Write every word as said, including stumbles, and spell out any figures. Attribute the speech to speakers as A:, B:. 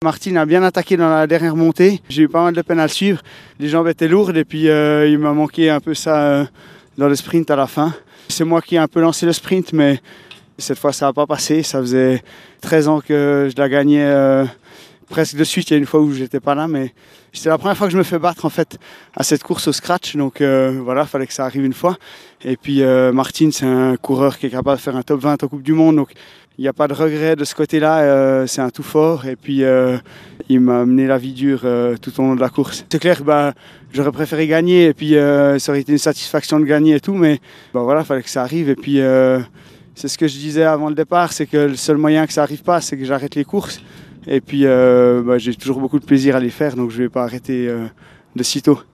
A: Martin a bien attaqué dans la dernière montée. J'ai eu pas mal de peine à le suivre. Les jambes étaient lourdes et puis euh, il m'a manqué un peu ça euh, dans le sprint à la fin. C'est moi qui ai un peu lancé le sprint, mais cette fois ça n'a pas passé. Ça faisait treize ans que je la gagnais euh, presque de suite. Il y a une fois où je n'étais pas là, mais c'était la première fois que je me fais battre en fait à cette course au scratch. Donc euh, voilà, il fallait que ça arrive une fois. Et puis euh, Martin, c'est un coureur qui est capable de faire un top vingt en Coupe du Monde. Donc il n'y a pas de regret de ce côté-là, euh, c'est un tout fort et puis euh, il m'a mené la vie dure euh, tout au long de la course. C'est clair que bah, j'aurais préféré gagner et puis euh, ça aurait été une satisfaction de gagner et tout, mais bah, voilà, il fallait que ça arrive. Et puis euh, c'est ce que je disais avant le départ, c'est que le seul moyen que ça n'arrive pas, c'est que j'arrête les courses. Et puis euh, bah, j'ai toujours beaucoup de plaisir à les faire, donc je ne vais pas arrêter euh, de sitôt.